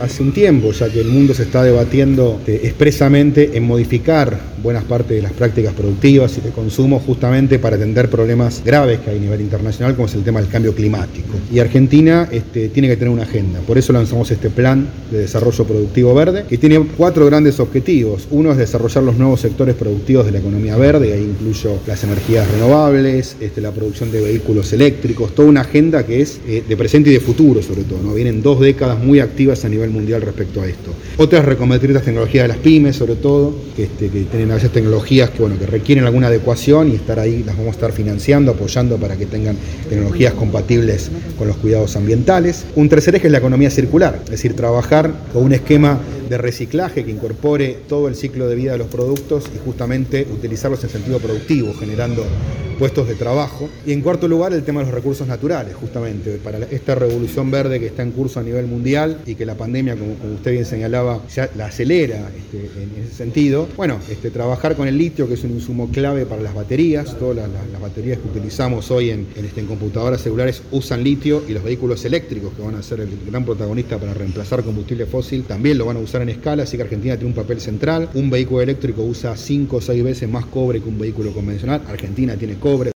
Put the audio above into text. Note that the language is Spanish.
hace un tiempo, ya que el mundo se está debatiendo expresamente en modificar buenas partes de las prácticas productivas y de consumo justamente para atender problemas graves que hay a nivel internacional, como es el tema del cambio climático. Y Argentina tiene que tener una agenda. Por eso lanzamos este plan de desarrollo productivo verde, que tiene 4 grandes objetivos. Uno es desarrollar los nuevos sectores productivos de la economía verde, y ahí incluyo las energías renovables, la producción de vehículos eléctricos, toda una agenda que es de presente y de futuro sobre todo, ¿no? Vienen 2 décadas muy activas a nivel mundial respecto a esto. Otra es reconvertir las tecnologías de las pymes, sobre todo, que tienen a veces tecnologías que requieren alguna adecuación, y estar ahí, las vamos a estar financiando, apoyando para que tengan tecnologías compatibles con los cuidados ambientales. Un tercer eje es la economía circular, es decir, trabajar con un esquema de reciclaje que incorpore todo el ciclo de vida de los productos y justamente utilizarlos en sentido productivo, generando puestos de trabajo. Y en cuarto lugar, el tema de los recursos naturales, justamente para esta revolución verde que está en curso a nivel mundial y que la pandemia, como usted bien señalaba, ya la acelera en ese sentido. Bueno, trabajar con el litio, que es un insumo clave para las baterías. Todas las baterías que utilizamos hoy en computadoras celulares usan litio, y los vehículos eléctricos, que van a ser el gran protagonista para reemplazar combustible fósil, también lo van a usar en escala, así que Argentina tiene un papel central. Un vehículo eléctrico usa 5 o 6 veces más cobre que un vehículo convencional. Argentina tiene cobre.